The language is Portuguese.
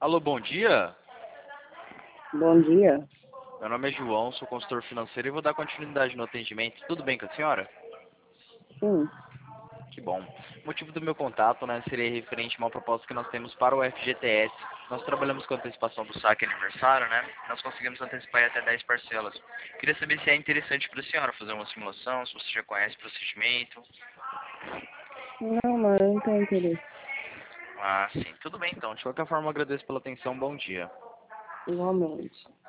Alô, bom dia. Bom dia. Meu nome é João, sou consultor financeiro e vou dar continuidade no atendimento. Tudo bem com a senhora? Sim. Que bom. O motivo do meu contato, seria referente a uma proposta que nós temos para o FGTS. Nós trabalhamos com antecipação do saque aniversário, Nós conseguimos antecipar em até 10 parcelas. Queria saber se é interessante para a senhora fazer uma simulação, se você já conhece o procedimento. Não, mas eu não tenho interesse. Ah, sim. Tudo bem então. De qualquer forma, agradeço pela atenção. Bom dia. Igualmente.